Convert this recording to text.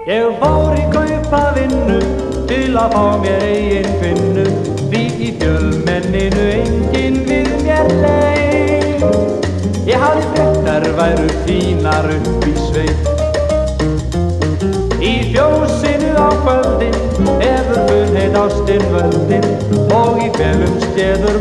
Ég fór í kaupavinnu til að fá mér eigin kvinnu, því í fjölmenninu enginn við mér leið. Ég hafði frétt þær væru fínar upp í sveit. Í fjósinu á kvöldin hefur funheit ástin völdin, og í felum skeður